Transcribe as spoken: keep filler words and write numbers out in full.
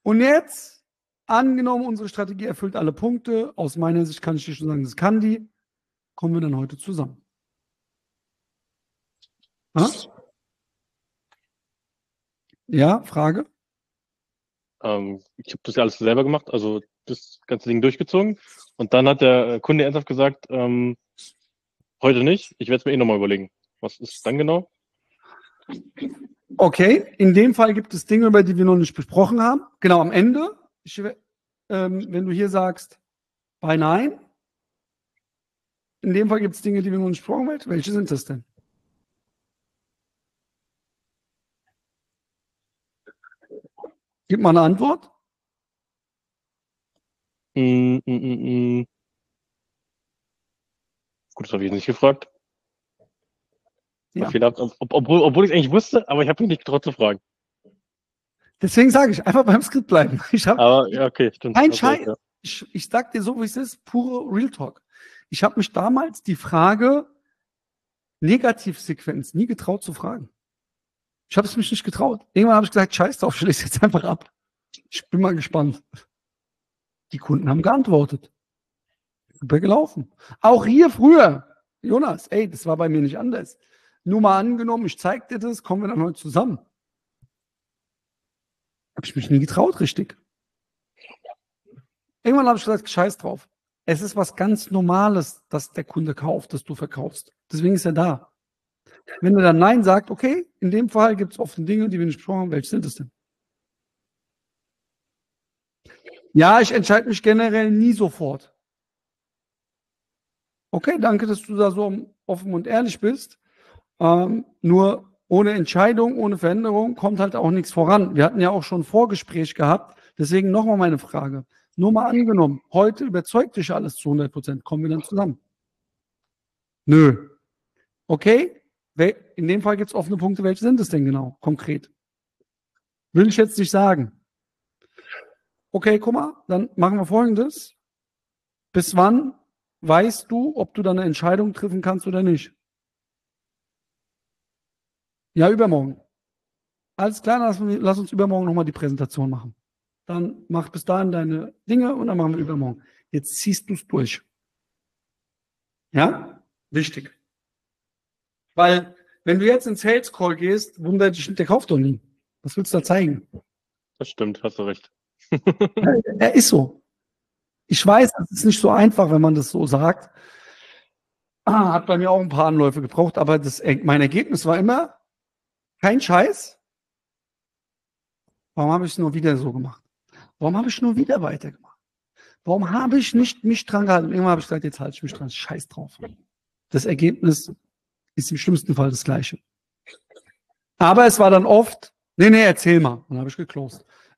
Und jetzt, angenommen, unsere Strategie erfüllt alle Punkte. Aus meiner Sicht kann ich dir schon sagen, das kann die. Kommen wir dann heute zusammen. Ha? Ja, Frage? Ähm, ich habe das ja alles selber gemacht, also das ganze Ding durchgezogen. Und dann hat der Kunde ernsthaft gesagt, ähm, heute nicht, ich werde es mir eh nochmal überlegen. Was ist dann genau? Okay, in dem Fall gibt es Dinge, über die wir noch nicht besprochen haben. Genau am Ende, ich, ähm, wenn du hier sagst, bei Nein, in dem Fall gibt es Dinge, die wir noch nicht besprochen haben. Welche sind das denn? Gib mal eine Antwort. Mm, mm, mm, mm. Gut, das habe ich nicht gefragt. Ja. Fehlerhaft, ob, obwohl, obwohl ich es eigentlich wusste, aber ich habe mich nicht getraut zu fragen. Deswegen sage ich, einfach beim Skript bleiben. Ich habe Aber ja, okay, stimmt. kein Okay, Scheiß. ja. Ich, ich sag dir so, wie es ist, pure Real Talk. Ich habe mich damals die Frage Negativsequenz nie getraut zu fragen. Ich habe es mich nicht getraut. Irgendwann habe ich gesagt, scheiß drauf, ich lese jetzt einfach ab. Ich bin mal gespannt. Die Kunden haben geantwortet. Super gelaufen. Auch hier früher. Jonas, ey, das war bei mir nicht anders. Nur mal angenommen, ich zeig dir das, kommen wir dann heute zusammen. Habe ich mich nie getraut, richtig. Irgendwann habe ich gesagt, scheiß drauf. Es ist was ganz Normales, dass der Kunde kauft, dass du verkaufst. Deswegen ist er da. Wenn er dann Nein sagt, okay, in dem Fall gibt es oft Dinge, die wir nicht besprochen haben. Welche sind es denn? Ja, ich entscheide mich generell nie sofort. Okay, danke, dass du da so offen und ehrlich bist. Ähm, nur ohne Entscheidung, ohne Veränderung kommt halt auch nichts voran. Wir hatten ja auch schon ein Vorgespräch gehabt. Deswegen nochmal meine Frage. Nur mal angenommen, heute überzeugt dich alles zu hundert Prozent. Kommen wir dann zusammen? Nö. Okay, in dem Fall gibt es offene Punkte. Welche sind es denn genau, konkret? Will ich jetzt nicht sagen. Okay, guck mal, dann machen wir Folgendes. Bis wann weißt du, ob du dann eine Entscheidung treffen kannst oder nicht? Ja, übermorgen. Alles klar, lass, lass uns übermorgen nochmal die Präsentation machen. Dann mach bis dahin deine Dinge und dann machen wir übermorgen. Jetzt ziehst du es durch. Ja? Wichtig. Weil, wenn du jetzt ins Sales Call gehst, wundert dich, der kauft doch nie. Was willst du da zeigen? Das stimmt, hast du recht. Er ist so. Ich weiß, es ist nicht so einfach, wenn man das so sagt. Ah, hat bei mir auch ein paar Anläufe gebraucht, aber das, mein Ergebnis war immer, kein Scheiß. Warum habe ich es nur wieder so gemacht? Warum habe ich nur wieder weitergemacht? Warum habe ich nicht mich dran gehalten? Irgendwann habe ich gesagt, jetzt halte ich mich dran. Scheiß drauf. Das Ergebnis ist im schlimmsten Fall das gleiche. Aber es war dann oft, nee, nee, erzähl mal. Und dann habe ich geclosed.